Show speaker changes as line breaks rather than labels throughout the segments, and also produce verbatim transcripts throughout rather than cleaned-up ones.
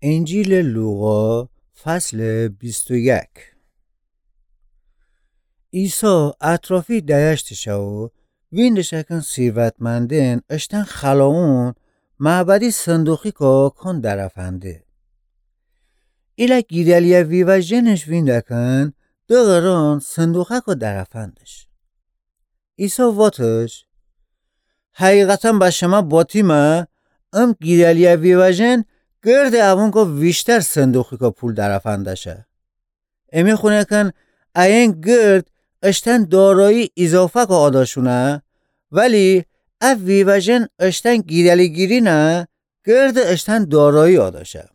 انجیل لوقا فصل بیست و یک. عیسی اطرافی دایشتشه و ویندشکن سیروتمندن اشتن خلاون معبدی صندوقی که کن درفنده. ایلا گیدالیا ویو جنش ویندکن دو غران صندوقه که درفندش. عیسی واتش حقیقتا با شما باتیمه ام گیدالیا ویو جن گرد اوون که ویشتر صندوقی که پول درفندشه. امی خونه کن این گرد اشتن دارایی اضافه که آداشونه ولی او ویو جن اشتن گیدالی گیری نه گرد اشتن دارایی آداشه.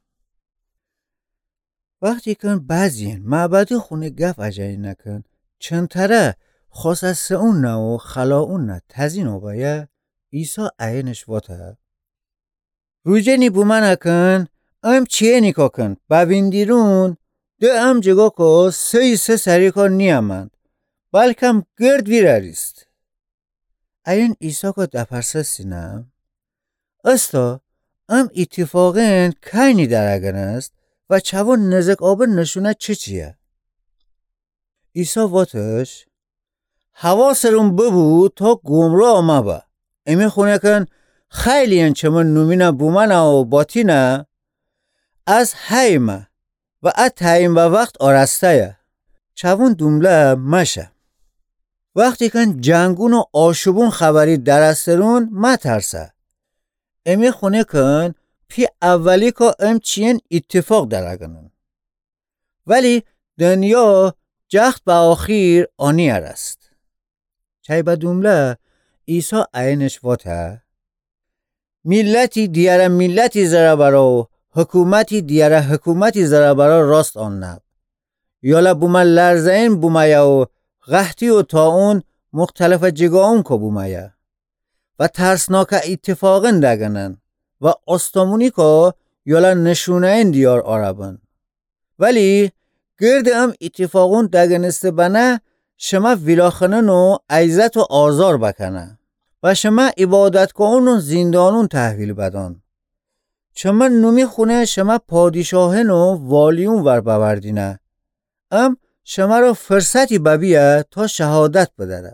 وقتی کن بعضین معبدی خونه گف اجایی نکن چند تره خواست از سعون نه و خلا اون نه تزین و بایه عیسی اینش واته روجنی بومن اکن ام چیه نیکا کن باویندیرون ده ام جگا که سی سه سریکا نیامند بلکم گرد ویراریست. این عیسی که دپرسه سینم استا ام اتفاقین کینی درگن است و چوان نزک آبه نشونه چه چیه؟ عیسی واتش حواسرون ببو تا گمراه آمه با امی خونه کن خیلی انچمون نومینه بومنه و باتینه از حیمه و از تایم و وقت آرسته چوون دومله مشه. وقتی کن جنگون و آشوبون خبری درسترون ما ترسه. امی خونه کن پی اولی که ام چین اتفاق درگنن. ولی دنیا جخت به آخیر آنی است. چای با دومله عیسی اینش واته ملتی دیاره ملتی زره برا حکومتی دیاره حکومتی زره برا راست آن نب. یالا بوما لرزین بومایه و غحتی و تاون مختلف جگاون که بومایه و ترسناک اتفاقن دگنن و استامونی که یالا نشونه این دیار عربن. ولی گرد ام اتفاقون دگنسته بنه شما ویلاخنن و عیزت و آزار بکنه و شما عبادت کن و زندانون تحویل بدن. شما نومی خونه شما پادشاهن و والیون ور ببردینه. ام شما رو فرصتی ببیه تا شهادت بدره.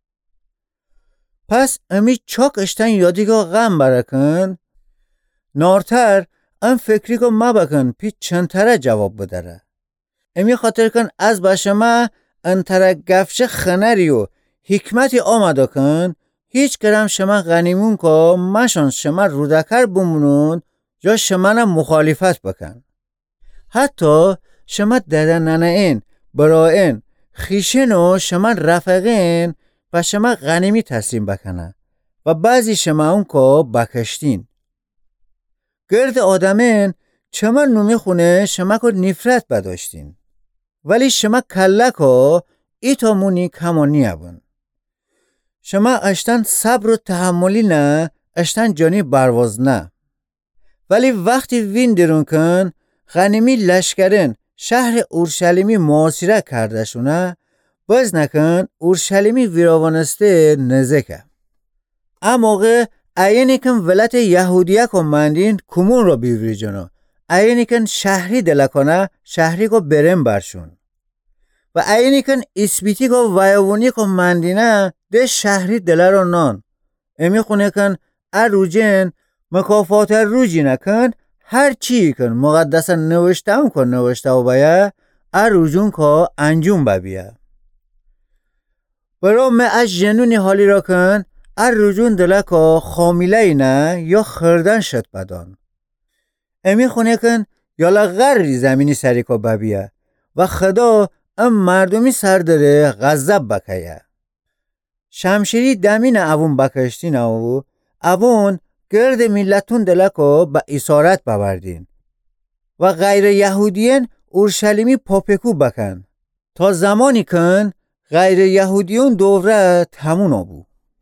پس امی چاک اشتن یادی که غم برکن نارتر ام فکری که ما بکن پی چند تره جواب بدره. امی خاطر کن از با شما انتره گفشه خنری و حکمتی آمده کن هیچ کرم شما غنیمون که مشان شما رودکر بمونون یا شما مخالفت بکن. حتی شما ددننه این براین خیشن و شما رفقین و شما غنیمی تسلیم بکنه و بعضی شما اون که بکشتین. گرد آدمین چما نومی خونه شما که نفرت بداشتین ولی شما کلک و ایتامونی کمانی هبون. شما اشتن صبر و تحملی نه اشتن جانی برواز نه. ولی وقتی وین درون کن غنیمی لشکرین شهر اورشلیمی معاصره کرده شونه باز نکن اورشلیمی ویراوانسته نزکه. اما موقع اینی کن ولت یهودیه کن مندین کمون را بیوری جنو اینی کن شهری دلکنه شهری که برم برشون و اینی کن اسبیتی که ویاونی کن مندینه ده شهری دل را نان امی خونه کن اروجین مکافات روجی نکن هر چی کن مقدسا نوشته هم کن نوشته و باید اروجون که انجام ببیه. برای من از جنونی حالی را کن اروجون دله که خامیله اینه یا خردن شد بدان. امی خونه کن یالا غری زمینی سری که ببیه و خدا ام مردمی سر داره غضب بکیه. شمشیری دمین اوون بکشتین او اوون گرد ملتون دلکو با اسارت ببردین و غیر یهودیین اورشلیمی پاپکو بکن تا زمانی کن غیر یهودیون دوره تمون آبو.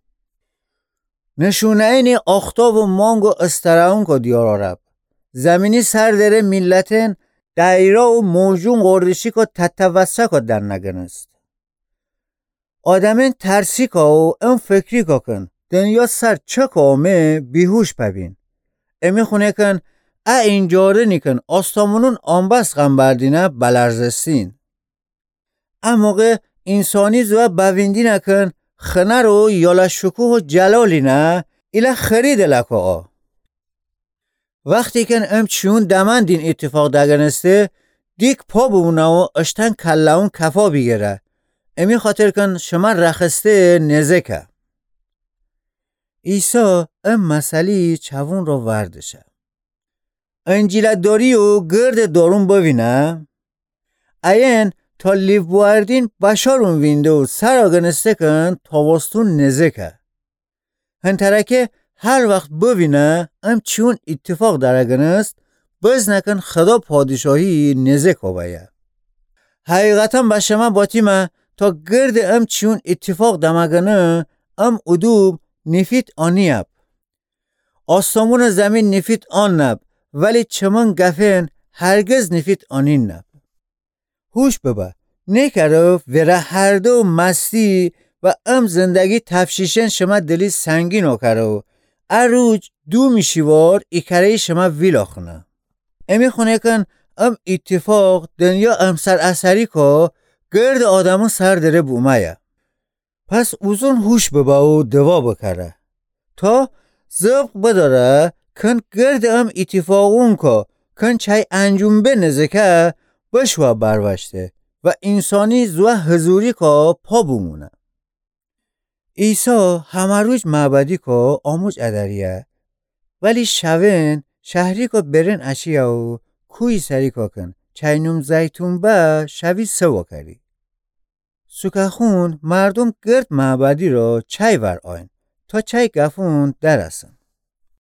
نشونه این آختاب و مانگ و استراون که دیار عرب زمینی سر داره ملتن دایره و موجون غردشی که تتوسه که در نگنست. آدمین ترسی که و ام فکری که کن دنیا سر چه کامه بیهوش ببین. امی خونه کن ä injare nikın astamunun ambas gambardine belarzestin. ام موقع انسانی زوا بویندی نکن خنه رو یالا شکوه و جلالی نه ایلا خرید لکا. وقتی که ام چون دمن دین اتفاق دگنسته دیک پا بونه و اشتن کلاون کفا بیگره. امی خاطر کن شما رخسته نزکه. ایسا ام مسئله چوون رو وردشه. انجیل داری و گرد دارون ببینه. این تا لیف بواردین بشارون وینده و سر آگنسته کن تاوستون نزکه. هنترکه هر وقت ببینه ام چون اتفاق در اگنست بز نکن خدا پادشاهی نزک آبایه. حقیقتا بشما باتیمه تا گرد ام چون اتفاق دمگنه ام ادوب نفیت آنیب. آسامون زمین نفیت آن نب ولی چمان گفن هرگز نفیت آنین نب. هوش ببا نکرو وره هر دو مستی و ام زندگی تفشیشن شما دلی سنگین آکرو اروج دو میشیوار ایکره شما ویلا خونه. امی خونه کن ام اتفاق دنیا ام سر اثری که گرد آدمون سر داره بومایه. پس اوزون هوش ببا و دوا بکره تا زبق بداره کن گرد ام اتفاقون که کن چای انجام به نزکه بشوا بروشته و انسانی زوا حضوری که پا بمونه. ایسا همه روز معبدی که آموز ادریه ولی شوین شهری که برن اشیه و کوی سری که کن چینوم زیتون با شوی سوا کری. سکخون مردم گرد معبدی را چای ور آین تا چای گفون درسن.